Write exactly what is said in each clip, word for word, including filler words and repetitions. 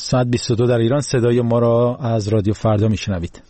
ساعت بیست و دو در ایران. صدای ما را از رادیو فردا میشنوید.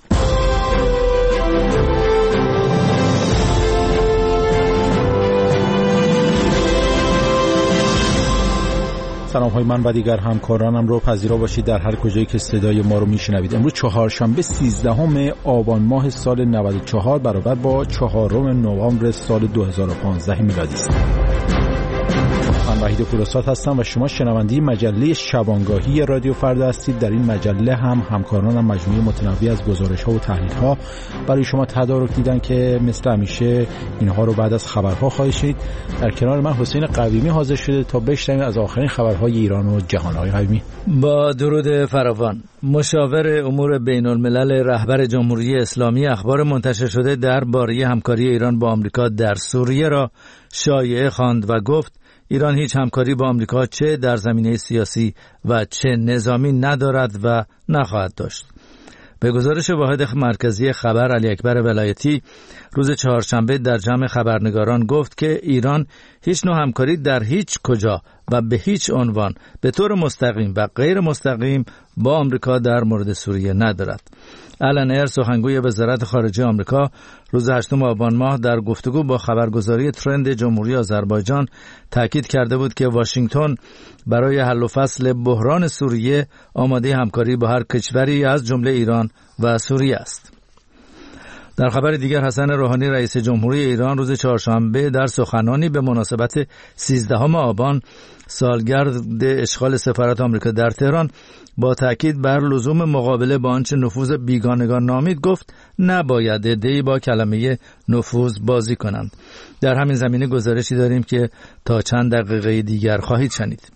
سلام های من و دیگر همکارانم رو پذیرا باشید در هر کجایی که صدای ما رو میشنوید. امروز چهارشنبه سیزدهم آبان ماه سال نود و چهار برابر با چهارم نوامبر سال دو هزار و پانزده میلادی است. من وحید پورساد هستم و شما شنونده مجله شبانگاهی رادیو فردا هستید. در این مجله هم همکارانم مجموعه متنوعی از گزارش‌ها و تحلیل‌ها برای شما تدارک دیدن که مثل همیشه اینها رو بعد از خبرها خواهید شنید. در کنار من حسین قویمی حاضر شده تا بشنویم از آخرین خبرهای ایران و جهان. های قویمی با درود فراوان. مشاور امور بین الملل رهبر جمهوری اسلامی اخبار منتشر شده درباره همکاری ایران با آمریکا در سوریه را شایعه خواند و گفت ایران هیچ همکاری با آمریکا چه در زمینه سیاسی و چه نظامی ندارد و نخواهد داشت. به گزارش واحد مرکزی خبر علی اکبر ولایتی روز چهارشنبه در جمع خبرنگاران گفت که ایران هیچ نوع همکاری در هیچ کجا و به هیچ عنوان به طور مستقیم و غیر مستقیم با آمریکا در مورد سوریه ندارد. آلن ایر سخنگوی وزارت خارجه آمریکا روز هشتم آبان ماه در گفتگو با خبرگزاری ترند جمهوری آذربایجان تاکید کرده بود که واشنگتن برای حل و فصل بحران سوریه آماده همکاری با هر کشوری از جمله ایران و سوریه است. در خبر دیگر حسن روحانی رئیس جمهوری ایران روز چهارشنبه در سخنانی به مناسبت سیزدهم آبان سالگرد اشغال سفارت آمریکا در تهران با تاکید بر لزوم مقابله با آنچه نفوذ بیگانگان نامید گفت نباید عده‌ای با کلمه نفوذ بازی کنند. در همین زمینه گزارشی داریم که تا چند دقیقه دیگر خواهید شنید.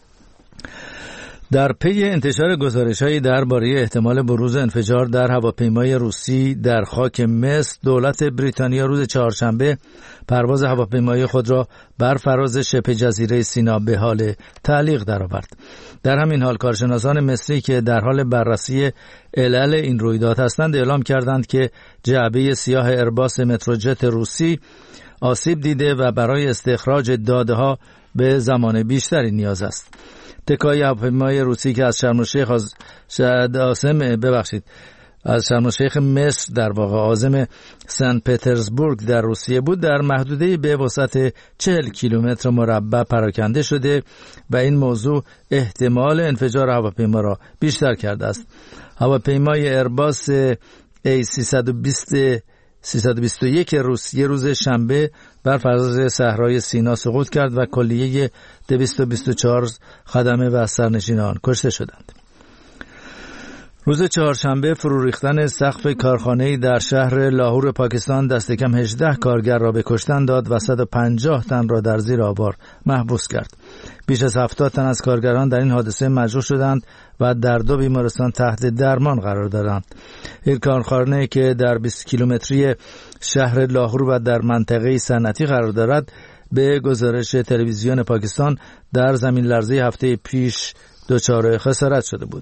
در پی انتشار گزارش‌هایی درباره احتمال بروز انفجار در هواپیمای روسی در خاک مصر، دولت بریتانیا روز چهارشنبه پرواز هواپیمای خود را بر فراز شبه جزیره سینا به حال تعلیق درآورد. در همین حال کارشناسان مصری که در حال بررسی علل این رویداد هستند اعلام کردند که جعبه سیاه ایرباس متروجت روسی آسیب دیده و برای استخراج داده‌ها به زمان بیشتری نیاز است. تکای هواپیمای روسی که از شرم الشیخ از عاصم ببخشید از شرم الشیخ مصر در واقع عازم سن پترزبورگ در روسیه بود در محدوده به وسعت چهل کیلومتر مربع پراکنده شده و این موضوع احتمال انفجار هواپیما را بیشتر کرده است. هواپیمای ایرباس ای سیصد و بیست و یک روسیه روز شنبه بر فراز صحرای سینا سقوط کرد و کلیه دویست و بیست و چهار خدمه و سرنشینان کشته شدند. روز چهارشنبه فرو ریختن سقف کارخانه‌ای در شهر لاهور پاکستان دست کم هجده کارگر را به کشتن داد و صد و پنجاه تن را در زیر آوار محبوس کرد. بیش از هفتاد تن از کارگران در این حادثه مجروح شدند و در دو بیمارستان تحت درمان قرار دارند. این کارخانه که در بیست کیلومتری شهر لاهور و در منطقه صنعتی قرار دارد به گزارش تلویزیون پاکستان در زمین لرزه هفته پیش دچار خسارت شده بود.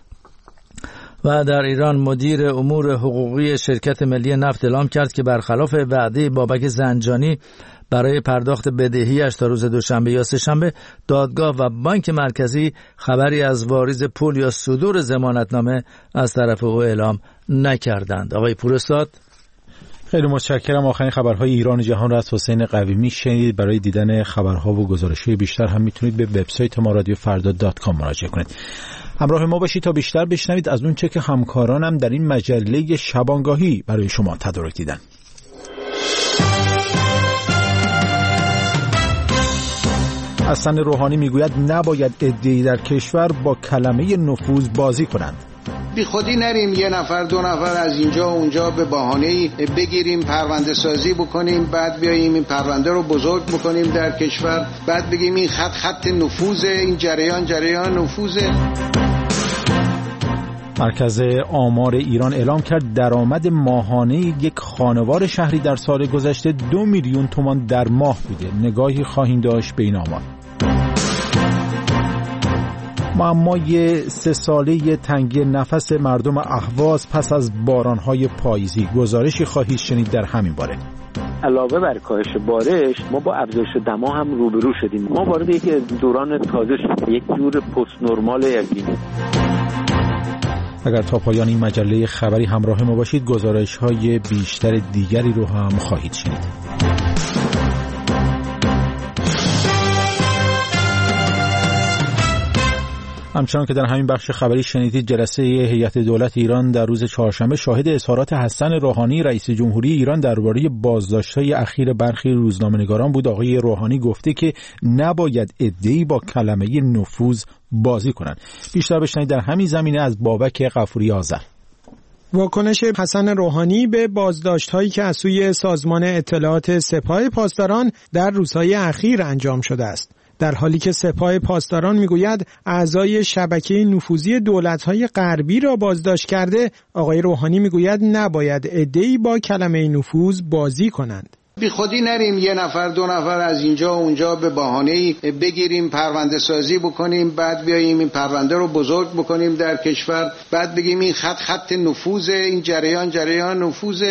و در ایران مدیر امور حقوقی شرکت ملی نفت اعلام کرد که برخلاف وعده بابک زنجانی برای پرداخت بدهیش تا روز دوشنبه یا سه‌شنبه دادگاه و بانک مرکزی خبری از واریز پول یا صدور ضمانتنامه از طرف او اعلام نکردند. آقای پورستاد خیلی متشکرم. آخرین خبرهای ایران و جهان را از حسین قویمی شنید. برای دیدن خبرها و گزارش‌های بیشتر هم میتونید به وبسایت ما رادیو فردا دات کام مراجعه کنید. همراه ما باشید تا بیشتر بشنوید از اون چه که همکارانم در این مجله شبانگاهی برای شما تدارک دیدن. حسن روحانی میگوید نباید عده‌ای در کشور با کلمه نفوذ بازی کنند. بی خودی نریم یه نفر دو نفر از اینجا و اونجا به بهانه‌ای بگیریم پرونده سازی بکنیم، بعد بیاییم این پرونده رو بزرگ بکنیم در کشور، بعد بگیم این خط خط نفوذه، این جریان جریان نفوذه. مرکز آمار ایران اعلام کرد درآمد ماهانه یک خانوار شهری در سال گذشته دو میلیون تومان در ماه بوده. نگاهی خواهیم داشت به این آمار. معمای سه ساله تنگی نفس مردم اهواز پس از بارانهای پاییزی، گزارشی خواهید شنید در همین باره. علاوه بر کاهش بارش ما با افزایش دما هم روبرو شدیم. ما وارد یک دوران تازه شدیم، یک دور پست نرمال اقلیمی. اگر تا پایان این مجله خبری همراه ما باشید، گزارش‌های بیشتر دیگری رو هم خواهید شنید. همچنان که در همین بخش خبری شنیدید، جلسه هیئت دولت ایران در روز چهارشنبه شاهد اظهارات حسن روحانی رئیس جمهوری ایران درباره بازداشت‌های اخیر برخی روزنامه‌نگاران بود. آقای روحانی گفته که نباید عده‌ای با کلمه نفوذ بازی کنند. بیشتر بشنوید در همین زمینه از بابک غفوری آذر. واکنش حسن روحانی به بازداشت‌هایی که از سوی سازمان اطلاعات سپاه پاسداران در روزهای اخیر انجام شده است، در حالی که سپاه پاسداران میگوید اعضای شبکه نفوذی دولت‌های غربی را بازداشت کرده، آقای روحانی میگوید نباید عده‌ای با کلمه نفوذ بازی کنند. بی خودی نریم یه نفر دو نفر از اینجا و اونجا به بهانه‌ای بگیریم پرونده سازی بکنیم، بعد بیاییم این پرونده رو بزرگ بکنیم در کشور، بعد بگیم این خط خط نفوذ، این جریان جریان نفوذ.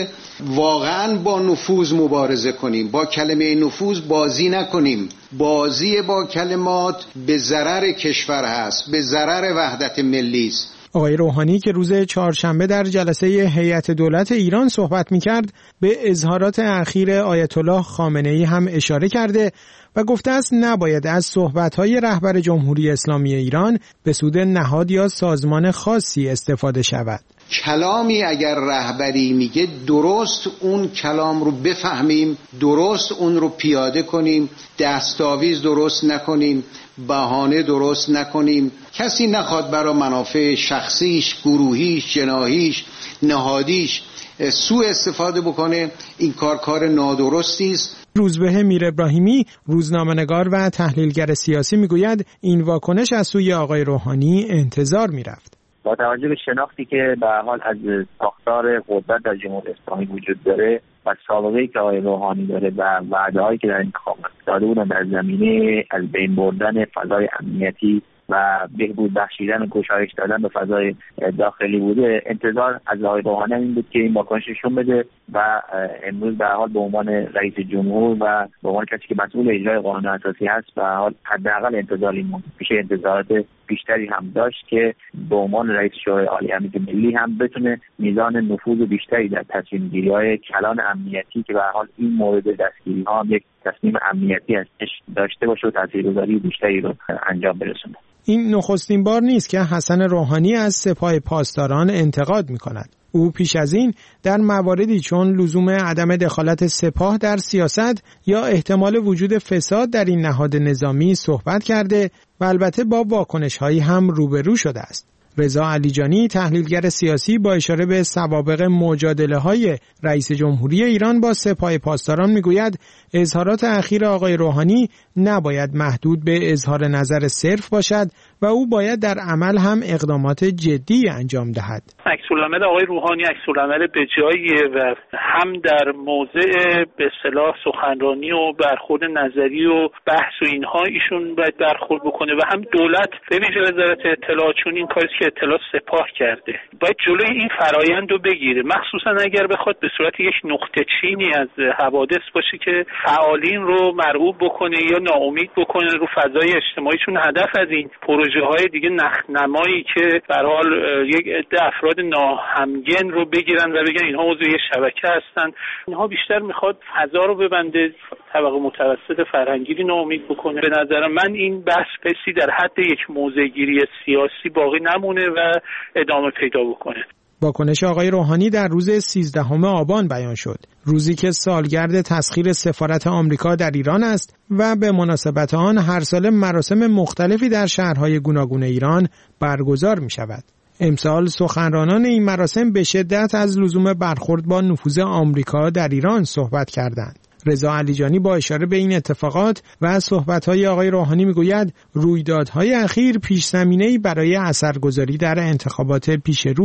واقعا با نفوذ مبارزه کنیم، با کلمه نفوذ بازی نکنیم. بازی با کلمات به ضرر کشور هست، به ضرر وحدت ملی است. آقای روحانی که روز چهارشنبه در جلسه هیئت دولت ایران صحبت می‌کرد، به اظهارات اخیر آیت الله خامنه‌ای هم اشاره کرده و گفته است نباید از صحبت‌های رهبر جمهوری اسلامی ایران به سود نهاد یا سازمان خاصی استفاده شود. کلامی اگر رهبری میگه درست اون کلام رو بفهمیم، درست اون رو پیاده کنیم، دستاویز درست نکنیم، بهانه درست نکنیم. کسی نخواد برای منافع شخصیش، گروهیش، جناحیش، نهادیش سوء استفاده بکنه. این کار کار نادرستی است. روزبه میر ابراهیمی، روزنامه‌نگار و تحلیلگر سیاسی، میگوید این واکنش از سوی آقای روحانی انتظار میرفت. با توجه به شناختی که به هر حال از ساختار قدرت در جمهوری اسلامی وجود داره و سابقه‌ای که آقای روحانی داره و وعده‌هایی که در انتخابات داده بودن در زمینه از بین بردن فضای امنیتی و بهبود بخشیدن و گشایش دادن به فضای داخلی بوده، انتظار از آقای روحانی این بود که این واکنش نشون بده و امروز به هر حال به عنوان رئیس جمهور و به عنوان کسی که مسئول اجرای قانون اساسی هست به هر حال حداقل انتظاری مون میشه انتظارات بیشتری هم داشت که به عنوان رئیس شورای عالی امنیت ملی هم بتونه میزان نفوذ بیشتری در تصمیم گیری‌های کلان امنیتی که به هر حال این مورد دستگیری ها یک تصمیم امنیتی هستش داشته باشه و تاثیرگذاری بیشتری رو انجام برسونه. این نخستین بار نیست که حسن روحانی از سپاه پاسداران انتقاد می‌کند. او پیش از این در مواردی چون لزوم عدم دخالت سپاه در سیاست یا احتمال وجود فساد در این نهاد نظامی صحبت کرده و البته با واکنش‌هایی هم روبرو شده است. رضا علیجانی، تحلیلگر سیاسی، با اشاره به سوابق مجادله‌های رئیس جمهوری ایران با سپاه پاسداران میگوید اظهارات اخیر آقای روحانی نباید محدود به اظهار نظر صرف باشد و او باید در عمل هم اقدامات جدی انجام دهد. عکس‌العمل آقای روحانی عکس‌العمل بجاییه و هم در موضع به اصطلاح سخنرانی و برخورد نظری و بحث و اینها ایشون باید برخورد بکنه و هم دولت به ویژه وزارت اطلاعات، چون این کاری که اطلاعات سپاه کرده باید جلوی این فرایند رو بگیره، مخصوصا اگر بخواد به صورت یک نقطه چینی از حوادث باشه که فعالین رو مرعوب بکنه یا ناامید بکنه رو فضای اجتماعی، چون هدف از این پروژه های دیگه نخنمایی که به هر حال یک عده افراد ناهمگن رو بگیرن و بگن اینها عضو یک شبکه هستن، اینها بیشتر میخواد فضا رو ببنده، طبقه متوسط فرهنگی رو ناامید بکنه. به نظر من این بحث پسی در حد یک موضع‌گیری سیاسی باقی نمونه و ادامه پیدا بکنه. واکنش آقای روحانی در روز سیزدهم آبان بیان شد، روزی که سالگرد تسخیر سفارت آمریکا در ایران است و به مناسبت آن هر سال مراسم مختلفی در شهرهای گوناگون ایران برگزار می شود. امسال سخنرانان این مراسم به شدت از لزوم برخورد با نفوذ آمریکا در ایران صحبت کردند. رضا علیجانی با اشاره به این اتفاقات و صحبت‌های آقای روحانی میگوید رویدادهای اخیر پیش‌زمینه‌ای برای اثرگذاری در انتخابات پیش روست.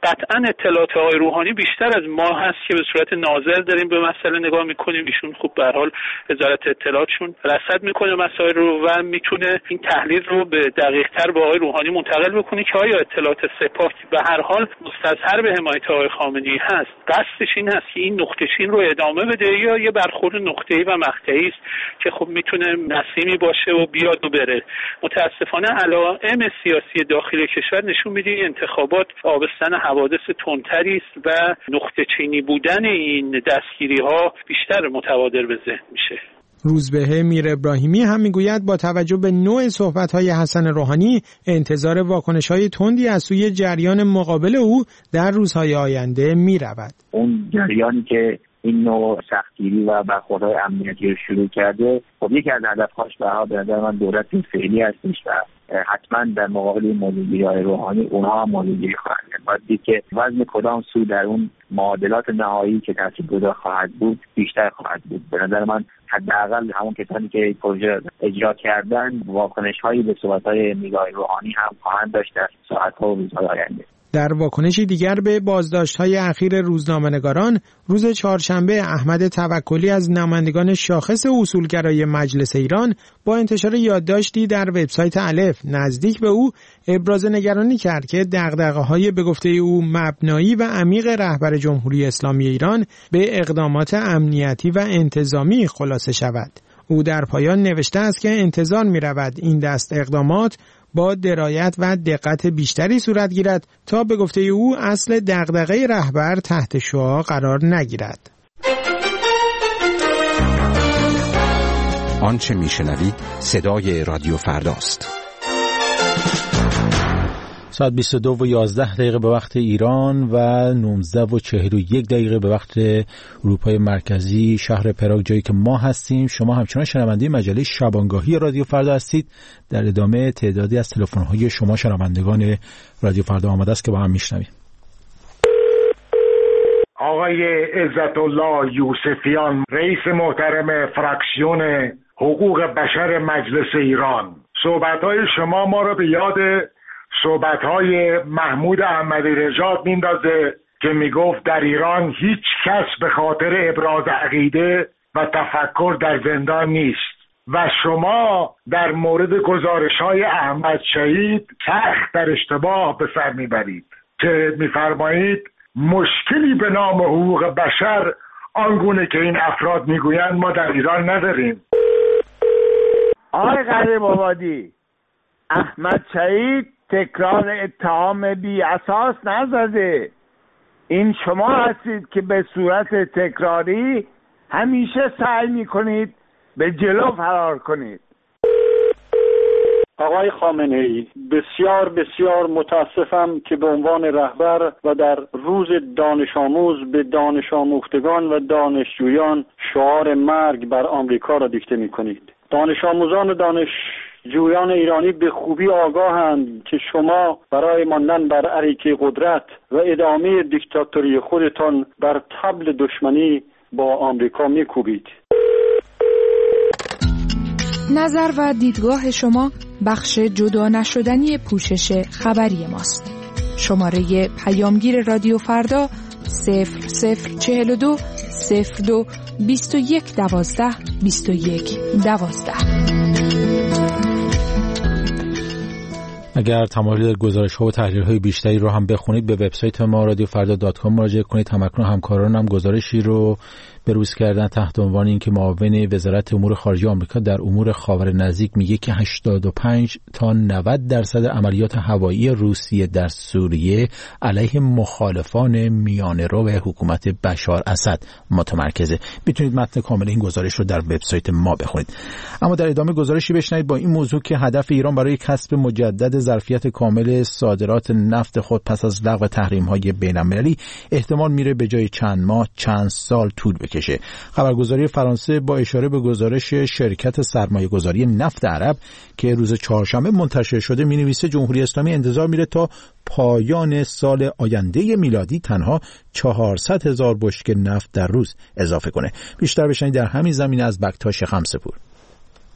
قطعا اطلاعات آقای روحانی بیشتر از ما هست که به صورت ناظر داریم به مسئله نگاه میکنیم. ایشون خب به هر حال وزارت اطلاعاتشون رصد میکنه مسائل رو و میتونه این تحلیل رو به دقیق تر به آقای روحانی منتقل بکنه که آیا اطلاعات سپاه به هر حال مستظهر به حمایت آقای خامنه‌ای هست، قصدش این هست که این نقطه چین رو ادامه بده یا یه برخورد نقطه‌ای و مقطعی است که خب میتونه نسیمی باشه و بیاد و بره. متاسفانه علائم سیاسی داخل کشور نشون میده انتخابات آبستن حوادث تندتری است و نقطه چینی بودن این دستگیری‌ها بیشتر متبادر به ذهن میشه. روزبه میر ابراهیمی هم میگوید با توجه به نوع صحبت‌های حسن روحانی انتظار واکنش‌های تندی از سوی جریان مقابل او در روزهای آینده می‌رود. اون جریانی که این نوع سختگیری و برخوردهای امنیتی رو شروع کرده، خب یکی از هدف‌هاش به نظر من دولت فعلی هستش و حتما در مقابل موضوعی‌های روحانی اونها هم موضوعی خواهند کرد. باید دید که وزن کدام سو در اون معادلات نهایی که تاثیرگذار خواهد بود بیشتر خواهد بود. به نظر من حداقل همون کسانی که پروژه اجرا کردن واکنش‌هایی به صحبت‌های میرزا روحانی هم خواهند داشت در ساعت‌ها و روزهای آینده. در واکنشی دیگر به بازداشت‌های اخیر روزنامه‌نگاران، روز چهارشنبه احمد توکلی از نمایندگان شاخص اصولگرای مجلس ایران با انتشار یادداشتی در وبسایت الف نزدیک به او ابراز نگرانی کرد که دغدغه‌های به گفته او مبنایی و عمیق رهبر جمهوری اسلامی ایران به اقدامات امنیتی و انتظامی خلاصه شود. او در پایان نوشته است که انتظار می‌رود این دست اقدامات با درایت و دقت بیشتری صورت گیرد تا به گفته او اصل دغدغه رهبر تحت شعاع قرار نگیرد. آنچه میشنوید صدای رادیو فرداست. ساعت بیست و دو و یازده دقیقه به وقت ایران و نوزده و چهل و یک دقیقه به وقت اروپای مرکزی، شهر پراگ جایی که ما هستیم. شما همچنان شنونده مجله شبانگاهی رادیو فردا هستید. در ادامه تعدادی از تلفن‌های شما شنوندگان رادیو فردا آمده است که با هم میشنویم. آقای عزت الله یوسفیان، رئیس محترم فراکسیون حقوق بشر مجلس ایران، صحبت‌های شما ما را به یاد صحبت‌های محمود احمدی نژاد میندازه که میگفت در ایران هیچ کس به خاطر ابراز عقیده و تفکر در زندان نیست و شما در مورد گزارش‌های احمد شهید سخت در اشتباه به سر میبرید که میفرمایید مشکلی به نام حقوق بشر آنگونه که این افراد میگویند ما در ایران نداریم. آقای قریب آبادی، احمد شهید تکرار اتهام بی اساس نزده. این شما هستید که به صورت تکراری همیشه سعی میکنید به جلو فرار کنید. آقای خامنه‌ای، بسیار بسیار متاسفم که به عنوان رهبر و در روز دانش آموز به دانش آموختگان و دانشجویان شعار مرگ بر آمریکا را دیکته میکنید. دانش آموزان و دانش جویان ایرانی به خوبی آگاهند که شما برای ماندن بر اریکه قدرت و ادامه دیکتاتوری خودتان بر طبل دشمنی با آمریکا میکوبید. نظر و دیدگاه شما بخش جدا نشدنی پوشش خبری ماست. شماره پیامگیر رادیو فردا صفر صفر چهل و دو صفر دو بیست و یک دوازده بیست و یک دوازده. اگر تمایل گزارش‌ها و تحلیل‌های بیشتری رو هم بخونید به وبسایت ما رادیو فردا دات کام مراجعه کنید. همکنون همکاران هم گزارشی رو بروز کردن تحت عنوان اینکه معاون وزارت امور خارجه آمریکا در امور خاور نزدیک میگه که هشتاد و پنج تا نود درصد عملیات هوایی روسیه در سوریه علیه مخالفان میانه‌رو حکومت بشار اسد متمرکزه. میتونید متن کامل این گزارش رو در وبسایت ما بخونید. اما در ادامه گزارشی بشنوید با این موضوع که هدف ایران برای کسب مجدد ظرفیت کامل صادرات نفت خود پس از لغو تحریم‌های بین‌المللی احتمال میره به جای چند ماه چند سال طول بکشه. خبرگزاری فرانسه با اشاره به گزارش شرکت سرمایه‌گذاری نفت عرب که روز چهارشنبه منتشر شده می‌نویسه جمهوری اسلامی انتظار میره تا پایان سال آینده میلادی تنها چهارصد هزار بشکه نفت در روز اضافه کنه. بیشتر بشنید در همین زمینه از بکتاش خمسپور.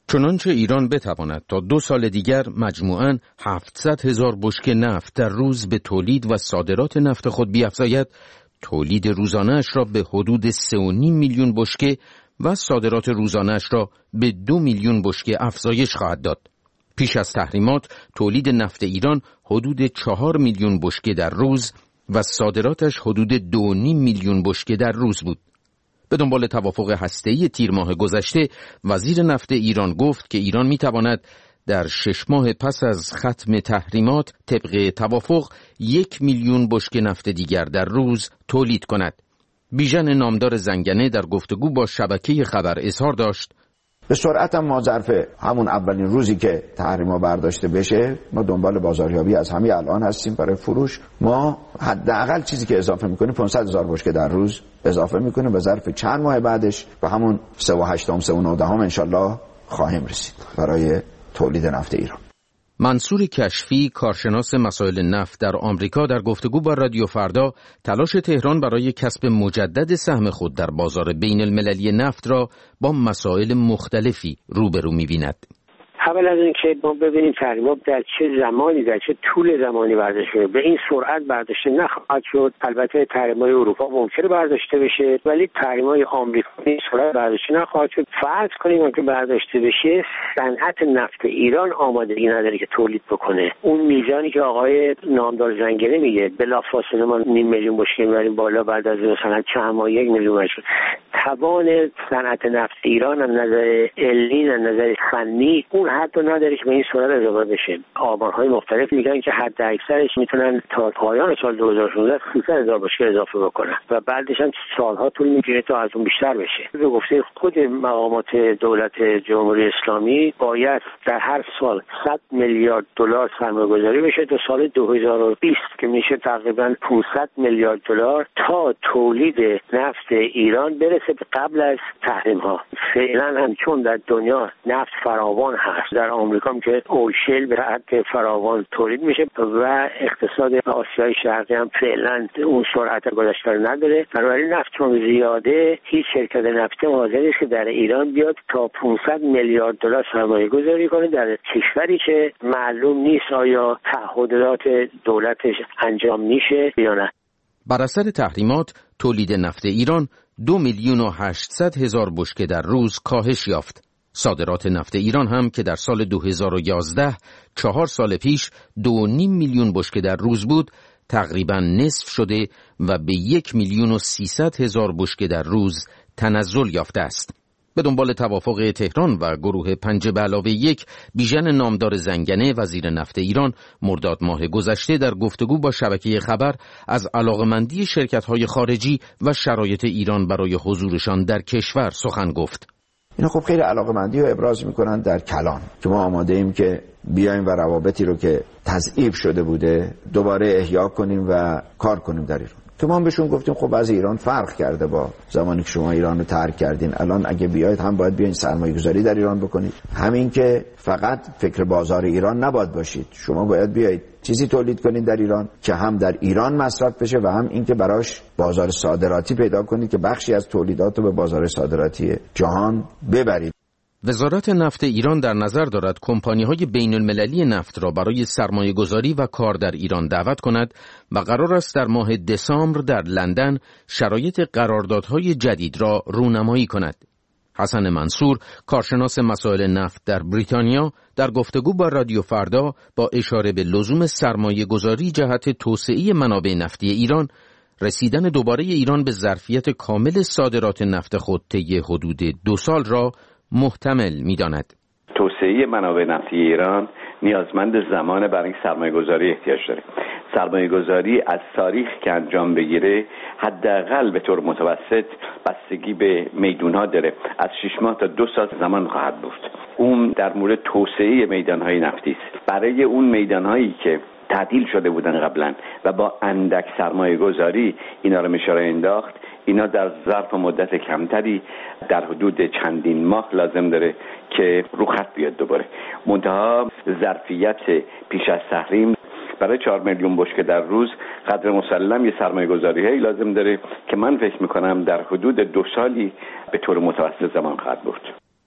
چنانچه ایران بتواند تا دو سال دیگر مجموعاً هفتصد هزار بشکه نفت در روز به تولید و صادرات نفت خود بیفزاید، تولید روزانه‌اش را به حدود سه و نیم میلیون بشکه و صادرات روزانه‌اش را به دو میلیون بشکه افزایش خواهد داد. پیش از تحریمات تولید نفت ایران حدود چهار میلیون بشکه در روز و صادراتش حدود دو و نیم میلیون بشکه در روز بود. به دنبال توافق هسته‌ای تیر ماه گذشته، وزیر نفت ایران گفت که ایران می‌تواند در شش ماه پس از ختم تحریمات طبق توافق یک میلیون بشکه نفت دیگر در روز تولید کند. بیژن نامدار زنگنه در گفتگو با شبکه خبر اظهار داشت: به سرعت هم ما ظرف همون اولین روزی که تحریما برداشته بشه ما دنبال بازاریابی از همین الان هستیم برای فروش. ما حداقل چیزی که اضافه میکنیم پانصد هزار بشکه در روز اضافه میکنیم و ظرف چند ماه بعدش به همون سه و هشت سه و نه انشالله خواهیم رسید برای تولید نفت ایران. منصور کشفی، کارشناس مسائل نفت در آمریکا، در گفتگو با رادیو فردا تلاش تهران برای کسب مجدد سهم خود در بازار بین المللی نفت را با مسائل مختلفی روبرو می‌بیند. اول از اینکه ما ببینیم تحریمات در چه زمانی در چه طول زمانی برداشته شده. به این سرعت برداشته نخواهد شد. البته تحریم‌های اروپا ممکنه برداشته بشه ولی تحریم‌های آمریکا به این سرعت برداشته نخواهد شد. فرض کنیم که برداشته بشه، صنعت نفت ایران آمادگی نداره که تولید بکنه. اون میزانی که آقای نامدار زنگنه میگه بلافاصله ما نیم میلیون بشکه میبریم بالا، بعد از مثلا چند ماه یک میلیون شد. توان صنعت نفت ایران از نظر علمی از نظر فنی اون حتی نداره که به این صورت اضافه بشه. آمارهای مختلف میگن که حد اکثرش میتونن تا پایان سال دو هزار و شانزده سیصد هزار بشکه اضافه بکنن و بعدش هم سالها طول میکشه تا از اون بیشتر بشه. به گفته خود مقامات دولت جمهوری اسلامی باید در هر سال صد میلیارد دلار سرمایه‌گذاری بشه تا سال دو هزار و بیست که میشه تقریبا پانصد میلیارد دلار تا تولید نفت ایران برسه قبل از تحریم ها. فعلا هم چون در دنیا نفت فراوان هست، در آمریکا هم که اوشیل به حد فراوان تولید میشه و اقتصاد آسیای شرقی هم فعلا اون سرعت گذشته رو نداره، بنابراین نفت چون زیاده هیچ شرکت نفتی حاضر نیست که در ایران بیاد تا پانصد میلیارد دلار سرمایه گذاری کنه در کشوری که معلوم نیست آیا تعهدات دولتش انجام میشه یا نه. بر اثر تحریمات تولید نفت ایران دو میلیون و هشتصد هزار بشکه در روز کاهش یافت. صادرات نفت ایران هم که در سال دو هزار و یازده، چهار سال پیش، دو و نیم میلیون بشکه در روز بود، تقریباً نصف شده و به یک میلیون و سیصد هزار بشکه در روز تنزل یافته است. به دنبال توافق تهران و گروه پنج به علاوه یک، بیژن نامدار زنگنه وزیر نفت ایران مرداد ماه گذشته در گفتگو با شبکه خبر از علاقمندی شرکت‌های خارجی و شرایط ایران برای حضورشان در کشور سخن گفت. اینا خب خیلی علاقمندی رو ابراز میکنن در کلان که ما آماده ایم که بیایم و روابطی رو که تضعیف شده بوده دوباره احیا کنیم و کار کنیم در ایران. که ما هم بهشون گفتیم خب از ایران فرق کرده با زمانی که شما ایران رو ترک کردین. الان اگه بیاید هم باید بیاین سرمایه گذاری در ایران بکنید، همین که فقط فکر بازار ایران نباید باشید، شما باید بیاید چیزی تولید کنید در ایران که هم در ایران مصرف بشه و هم این که براش بازار صادراتی پیدا کنید که بخشی از تولیدات رو به بازار صادراتی جهان ببرید. وزارت نفت ایران در نظر دارد کمپانی‌های بین المللی نفت را برای سرمایه گذاری و کار در ایران دعوت کند و قرار است در ماه دسامبر در لندن شرایط قراردادهای جدید را رونمایی کند. حسن منصور، کارشناس مسائل نفت در بریتانیا، در گفتگو با رادیو فردا با اشاره به لزوم سرمایه گذاری جهت توسعه منابع نفتی ایران، رسیدن دوباره ایران به ظرفیت کامل صادرات نفت خود طی حدود دو سال را محتمل می‌داند. توسعه منابع نفتی ایران نیازمند زمان برای سرمایه‌گذاری احتیاج داره. سرمایه‌گذاری از تاریخ که انجام بگیره حداقل به طور متوسط بستگی به میدان‌ها داره، از شش ماه تا دو سال زمان خواهد بود. اون در مورد توسعه میدان‌های نفتی است. برای اون میدان‌هایی که تعطیل شده بودن قبلا و با اندک سرمایه‌گذاری اینا رو میشه راه انداخت، اینا در ظرف مدت کمتری در حدود چندین ماه لازم داره که رو خط بیاد دوباره. منتها ظرفیت پیش از تحریم برای چهار میلیون بشکه در روز قدر مسلم یه سرمایه گذاری هایی لازم داره که من فکر میکنم در حدود دو سالی به طور متوسط زمان خواهد بود.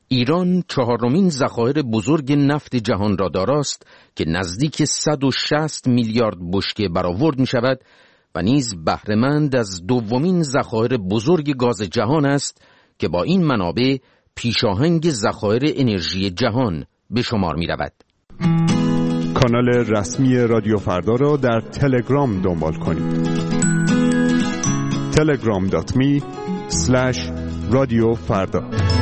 ایران چهارمین ذخایر بزرگ نفت جهان را داراست که نزدیک صد و شصت میلیارد بشکه برآورد می شود و نیز بهره‌مند از دومین ذخایر بزرگ گاز جهان است که با این منابع پیشاهنگ ذخایر انرژی جهان به شمار می رود. کانال رسمی رادیو فردا را در تلگرام دنبال کنید. تلگرام دات می اسلش رادیو فردا.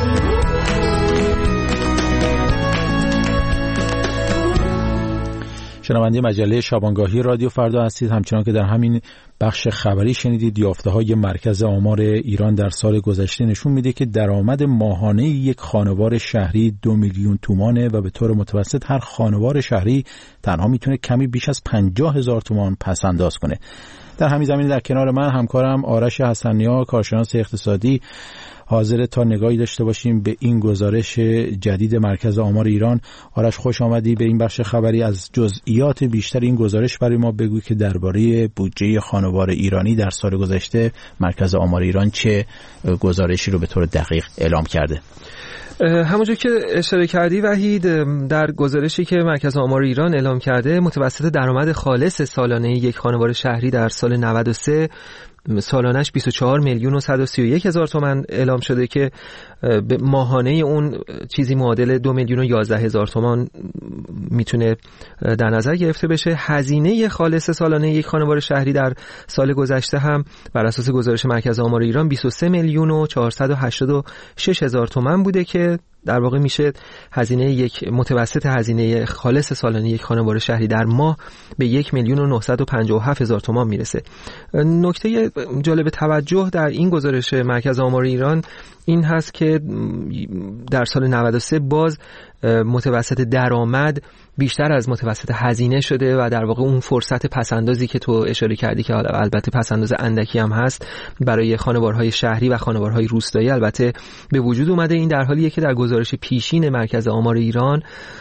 شنونده مجله شبانگاهی رادیو فردا هستید. همچنان که در همین بخش خبری شنیدید، یافته‌های مرکز آمار ایران در سال گذشته نشون میده که درآمد ماهانه یک خانوار شهری دو میلیون تومانه و به طور متوسط هر خانوار شهری تنها میتونه کمی بیش از پنجاه هزار تومان پس انداز کنه. در همین زمینه در کنار من همکارم آرش حسنیا، کارشناس اقتصادی، حاضر تا نگاهی داشته باشیم به این گزارش جدید مرکز آمار ایران. آرش، خوش آمدی به این بخش خبری. از جزئیات بیشتر این گزارش برای ما بگو که درباره بودجه خانوار ایرانی در سال گذشته مرکز آمار ایران چه گزارشی رو به طور دقیق اعلام کرده. همونجور که اشاره کردی وحید، در گزارشی که مرکز آمار ایران اعلام کرده، متوسط درآمد خالص سالانه یک خانوار شهری در سال نود و سه سالانش بیست و چهار میلیون و صد و سی و یک هزار تومان اعلام شده که ماهانه اون چیزی معادل دو میلیون و یازده هزار تومان میتونه در نظر گرفته بشه. هزینه خالص سالانه یک خانوار شهری در سال گذشته هم بر اساس گزارش مرکز آمار ایران بیست و سه میلیون و چهارصد و هشتاد و شش هزار تومان بوده که در واقع میشه هزینه یک متوسط هزینه خالص سالانه یک خانوار شهری در ماه به یک میلیون و نهصد و پنجاه و هفت هزار تومان میرسه. نکته جالب توجه در این گزارش مرکز آمار ایران این هست که در سال نود و سه باز متوسط درآمد بیشتر از متوسط هزینه شده و در واقع اون فرصت پسندازی که تو اشاره کردی که حالا البته پسنداز اندکی هم هست برای خانوارهای شهری و خانوارهای روستایی البته به وجود اومده. این در حالیه که در گزارش پیشین مرکز آمار ایران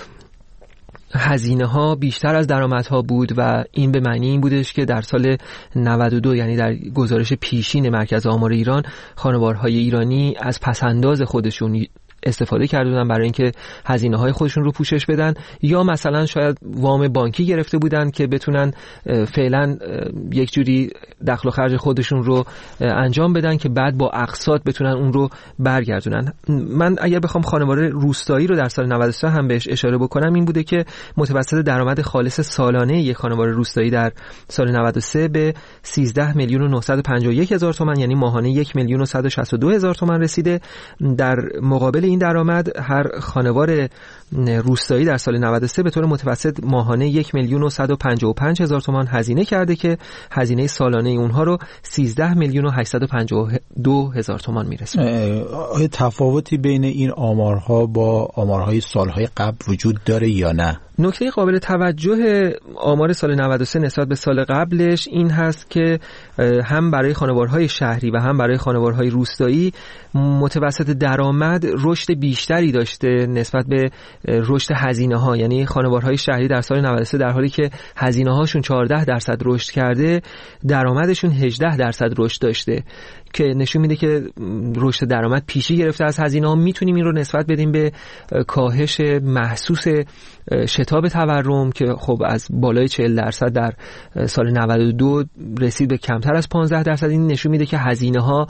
هزینه ها بیشتر از درآمدها بود و این به معنی این بودش که در سال نود و دو، یعنی در گزارش پیشین مرکز آمار ایران، خانوارهای ایرانی از پسنداز خودشون استفاده کرده بودن برای اینکه هزینه های خودشون رو پوشش بدن، یا مثلا شاید وام بانکی گرفته بودن که بتونن فعلا یک جوری دخل و خرج خودشون رو انجام بدن که بعد با اقساط بتونن اون رو برگردونن. من اگر بخوام خانوار روستایی رو در سال نود و سه هم بهش اشاره بکنم، این بوده که متوسط درآمد خالص سالانه یک خانوار روستایی در سال نود و سه به سیزده میلیون و نهصد و پنجاه و یک هزار تومان، یعنی ماهانه یک میلیون و صد و شصت و دو هزار تومان رسیده. در مقابل این درآمد هر خانوار روستایی در سال نود و سه به طور متوسط ماهانه یک میلیون و صد و پنجاه و پنج هزار تومان هزینه کرده که هزینه سالانه اونها رو سیزده میلیون و هشتصد و پنجاه و دو هزار تومان میرسه. آیا تفاوتی بین این آمارها با آمارهای سالهای قبل وجود داره یا نه؟ نکته قابل توجه آمار سال نود و سه نسبت به سال قبلش این هست که هم برای خانوارهای شهری و هم برای خانوارهای روستایی متوسط درآمد رشد بیشتری داشته نسبت به رشد هزینه ها. یعنی خانوارهای شهری در سال نود و سه در حالی که هزینه هاشون چهارده درصد رشد کرده، درآمدشون هجده درصد رشد داشته که نشون میده که رشد درآمد پیشی گرفته از هزینه ها. میتونیم این رو نسبت بدیم به کاهش محسوس شتاب تورم که خب از بالای چهل درصد در سال نود و دو رسید به کمتر از پانزده درصد. این نشون میده که هزینه ها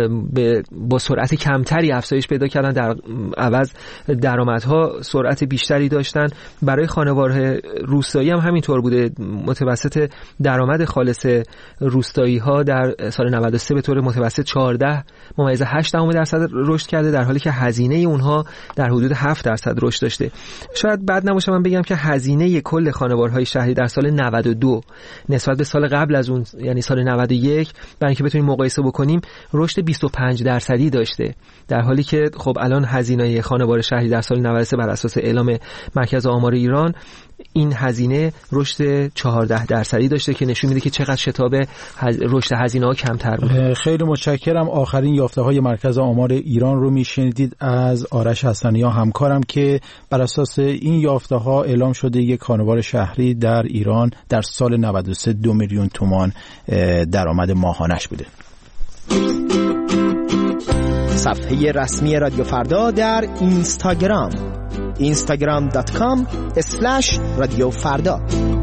با سرعت کمتری افزایش پیدا کردن، در عوض درآمدها سرعت بیشتری داشتن. برای خانوار روستایی هم همینطور بوده. متوسط درآمد خالص روستایی ها در سال نود و سه به طور متوسط چهارده ممیز هشت درصد رشد کرده، در حالی که هزینه اونها در حدود هفت درصد رشد داشته. شاید بعد نباشه من بگم که هزینه کل خانوارهای شهری در سال نود و دو نسبت به سال قبل از اون، یعنی سال نود و یک، برای اینکه بتونیم مقایسه بکنیم، رشد بیست و پنج درصدی داشته، در حالی که خب الان هزینه خانوار شهری در سال نود و سه بر اساس اعلام مرکز آمار ایران این هزینه رشد چهارده درصدی داشته که نشون میده که چقدر شتاب هز... رشد هزینه ها کمتر بوده. خیلی متشکرم. آخرین یافته های مرکز آمار ایران رو میشنیدید از آرش حسنیا همکارم که بر اساس این یافته ها اعلام شده یک خانوار شهری در ایران در سال نود و سه دو میلیون تومان درآمد ماهانش بوده. صفحه رسمی رادیو فردا در اینستاگرام اینستاگرام دات کام اسلش رادیو فردا.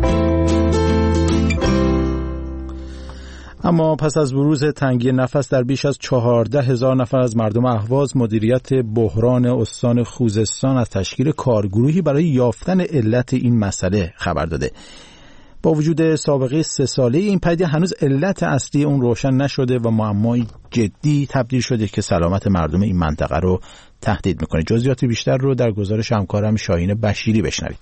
اما پس از بروز تنگی نفس در بیش از چهارده هزار نفر از مردم اهواز، مدیریت بحران استان خوزستان از تشکیل کارگروهی برای یافتن علت این مسئله خبر داده. با وجود سابقه سه ساله این پدیده هنوز علت اصلی اون روشن نشده و معمایی جدی تبدیل شده که سلامت مردم این منطقه رو تهدید میکنه. جزئیات بیشتر رو در گزارش همکارم شاهین بشیری بشنوید.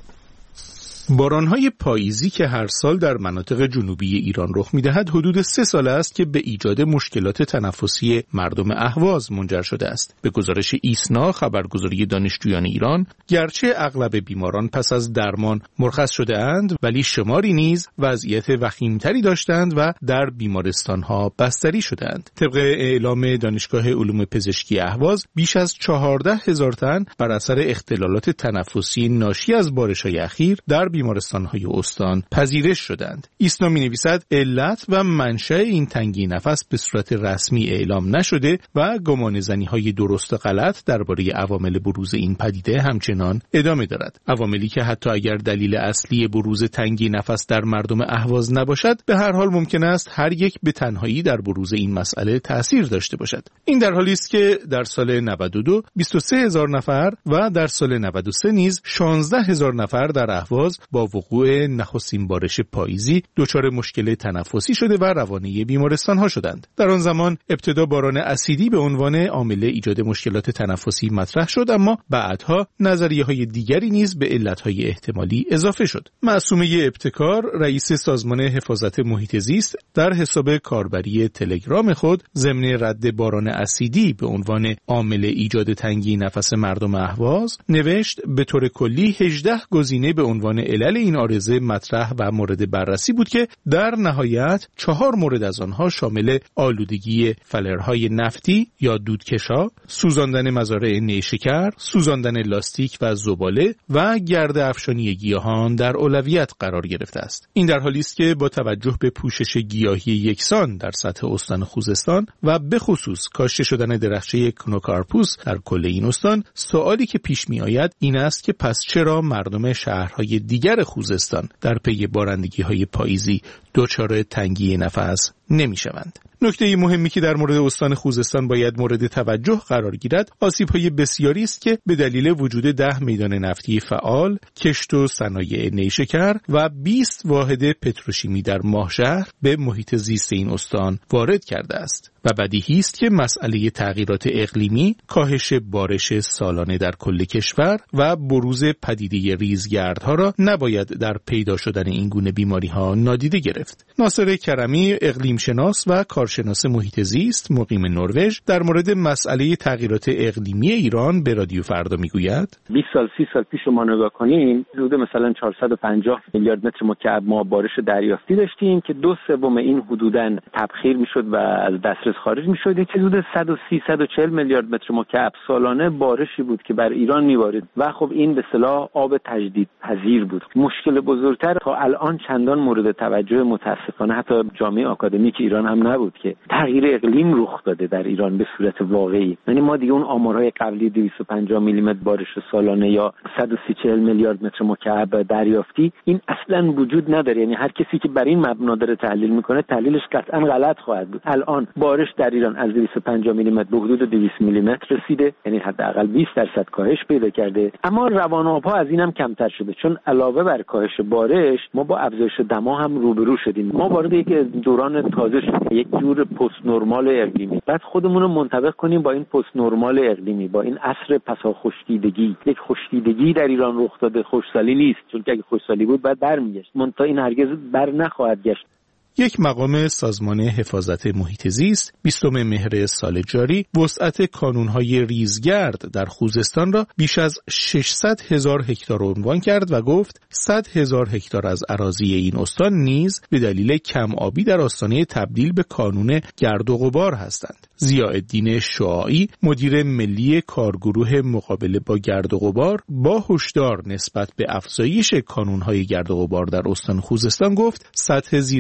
بارانهای پاییزی که هر سال در مناطق جنوبی ایران رخ می‌دهد حدود سه سال است که به ایجاد مشکلات تنفسی مردم اهواز منجر شده است. به گزارش ایسنا، خبرگزاری دانشجویان ایران، گرچه اغلب بیماران پس از درمان مرخص شده اند، ولی شماری نیز وضعیت وخیمتری داشتند و در بیمارستانها بستری شدند. طبق اعلام دانشگاه علوم پزشکی اهواز، بیش از چهارده هزار تن بر اثر اختلالات تنفسی ناشی از بارش‌های اخیر در بیمارستان‌های استان پذیرش شدند. ایسنا می‌نویسد علت و منشأ این تنگی نفس به صورت رسمی اعلام نشده و گمانه‌زنی‌های درست و غلط درباره عوامل بروز این پدیده همچنان ادامه دارد. عواملی که حتی اگر دلیل اصلی بروز تنگی نفس در مردم اهواز نباشد، به هر حال ممکن است هر یک به تنهایی در بروز این مسئله تأثیر داشته باشد. این در حالی است که در سال نود و دو بیست و سه هزار نفر و در سال نود و سه نیز شانزده هزار نفر در اهواز با وقوع نخستین بارش پاییزی دچار مشکل تنفسی شده و روانه بیمارستان‌ها شدند. در آن زمان ابتدا باران اسیدی به عنوان عامل ایجاد مشکلات تنفسی مطرح شد، اما بعدها نظریه‌های دیگری نیز به علت‌های احتمالی اضافه شد. معصومه ابتکار، رئیس سازمان حفاظت محیط زیست، در حساب کاربری تلگرام خود ضمن رد باران اسیدی به عنوان عامل ایجاد تنگی نفس مردم اهواز نوشت: به طور کلی هجده گزینه به عنوان علل این عارضه مطرح و مورد بررسی بود که در نهایت چهار مورد از آنها شامل آلودگی فلرهای نفتی یا دودکشا، سوزاندن مزارع نیشکر، سوزاندن لاستیک و زباله و گرد افشانی گیاهان در اولویت قرار گرفته است. این در حالی است که با توجه به پوشش گیاهی یکسان در سطح استان خوزستان و به خصوص کاشته شدن درخچه کنوکارپوس در کل این استان، سوالی که پیش می آید این است که پس چرا مردم شهرهای دیگر خوزستان در پی بارندگی‌های پاییزی دچار تنگی نفس نمی‌شوند؟ نکته مهمی که در مورد استان خوزستان باید مورد توجه قرار گیرد، آسیب‌های بسیاری است که به دلیل وجود ده میدان نفتی فعال، کشت و صنایع نیشکر و بیست واحد پتروشیمی در ماهشهر به محیط زیست این استان وارد کرده است. و بدیهی است که مسئله تغییرات اقلیمی، کاهش بارش سالانه در کل کشور و بروز پدیده ریزگردها را نباید در پیدا شدن این گونه بیماری‌ها نادیده گرفت. ناصر کرمی، اقلیم شناس و کارشناس محیط زیست مقیم نروژ، در مورد مسئله تغییرات اقلیمی ایران به رادیو فردا میگوید: بیست سال سی سال پیش ما نگاه کنیم، حدود مثلا چهارصد و پنجاه میلیارد متر مکعب ما بارش دریافتی داشتیم که دو سوم این حدوداً تبخیر میشد و از دسترس خارج میشد. این حدود صد و سی صد و چهل میلیارد متر مکعب سالانه بارشی بود که بر ایران میوارد و خب این به اصطلاح آب تجدید پذیر بود. مشکل بزرگتر تا الان چندان مورد توجه متاسفانه حتی جامعه آکادمیک ایران هم نبود که تغییر اقلیم رخ داده در ایران به صورت واقعی. یعنی ما دیگه اون آمارهای قبلی دویست و پنجاه میلی متر بارش سالانه یا صد و سی چهل میلیارد متر مکعب دریافتی این اصلا وجود نداره. یعنی هر کسی که بر این مبنا داره تحلیل میکنه تحلیلش قطعا غلط خواهد بود. الان بارش در ایران از دویست و پنجاه میلی متر به حدود دویست میلی متر رسیده، یعنی حداقل بیست درصد کاهش پیدا کرده. اما روان آبها از اینم کمتر شده، چون علاوه بر کاهش بارش ما با افزایش دما هم روبرو شدیم. ما وارد یک دوران تازه شدیم، یک جور پست نرمال اقلیمی. بعد خودمون رو منطبق کنیم با این پست نرمال اقلیمی، با این عصر پسا خشکیدگی. یک خشکیدگی در ایران رخ داده، خشکسالی نیست، چون که اگه خشکسالی بود بعد برمیگشت. منتها این هرگز بر نخواهد گشت. یک مقام سازمان حفاظت محیط زیست بیستم مهر سال جاری وسعت کانون‌های ریزگرد در خوزستان را بیش از ششصد هزار هکتار عنوان کرد و گفت صد هزار هکتار از اراضی این استان نیز به دلیل کم آبی در آستانه تبدیل به کانون گرد و غبار هستند. ضیاءالدین شعاعی، مدیر ملی کارگروه مقابله با گرد و غبار، با هشدار نسبت به افزایش کانون‌های گرد و غبار در استان خوزستان گفت سطح زیر کشت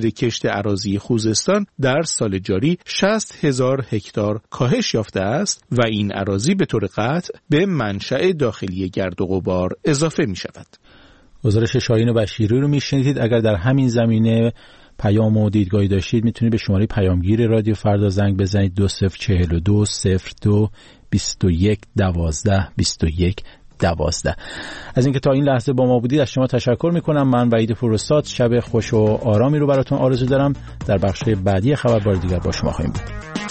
رشد اراضی خوزستان در سال جاری شصت هزار هکتار کاهش یافته است و این اراضی به طور قطع به منشأ داخلی گرد و غبار اضافه می شود. گزارش شاهین بشیری رو میشنیدید. اگر در همین زمینه پیام و دیدگاهی داشتید میتونید به شماره پیامگیر رادیو فردا زنگ بزنید دو صفر چهل و دو صفر دو بیست و یک دوازده بیست و یک دوازده. از اینکه تا این لحظه با ما بودید از شما تشکر میکنم. من وحید فرستاد شب خوش و آرامی رو براتون آرزو دارم. در بخش بعدی خبربار دیگر با شما خواهیم بود.